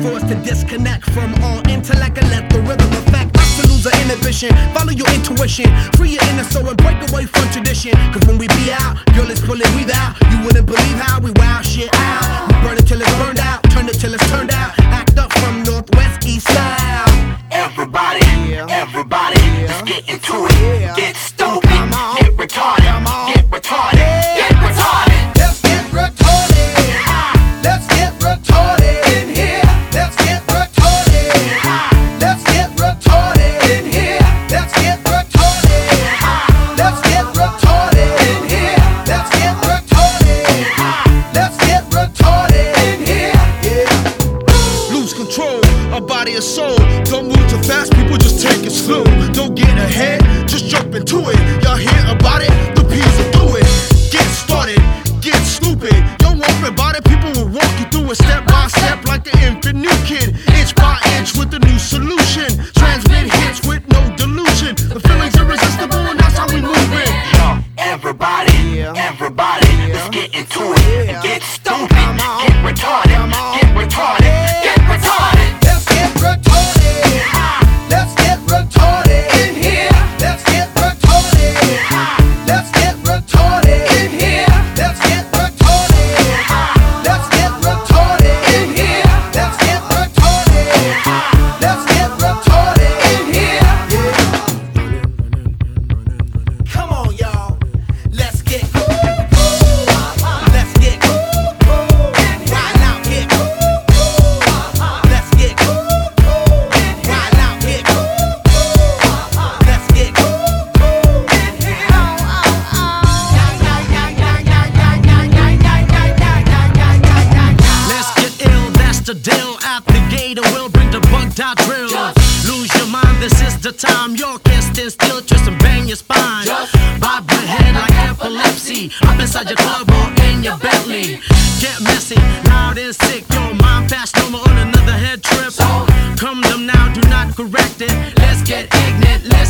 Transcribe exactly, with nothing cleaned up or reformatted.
for us to disconnect from all intellect and let the rhythm affect us to lose our inhibition. Follow your intuition, free your inner soul and break away from tradition. Cause when we be out, girl, it's pulling we out. You wouldn't believe how we wow shit out. We burn it till it's burned out, turn it till it's turned out. Act up from northwest, east, south. Everybody, everybody, let's get into it. Get stupid, get retarded, get retarded, get retarded. Let's get retarded. Let's get retarded in here. Let's get retarded. Let's get retarded in here. Let's get retarded. Let's get retarded in here. Let's get retarded. Let's get retarded in here. Yeah. Lose control of body and soul. Don't move too fast, people, just take it slow. Don't get ahead, just jump into it. Y'all hear about it? The P's will do it. Get started, get stupid. Yo, walk about it, people will walk you through it step by step like an infant new kid. Inch by inch with a new solution. Transmit hits with no delusion. The feeling's irresistible and that's how we move it. Yo, everybody, everybody, let's get into it. And get stupid, get retarded, get retarded, get retarded. Let's get retarded. Let's get retarded in here. Let's get retarded. Let's get retarded in here. Let's get retarded. Let's get retarded in here. Let's get retarded. Let's get retarded in here. Come on, y'all. Let's get Let's get right out here. Let's get right out here. Let's get Let's get ill, that's the deal. At the gate, we'll bring the bugged out drill. Lose your mind, this is the time. You can't stand still, twist and bang your spine. Bob your head like epilepsy. Up inside your club or in your Bentley. Get messy, loud and sick. Your mind fast, no more on another head trip. Come them now, do not correct it. Let's get ignorant, let's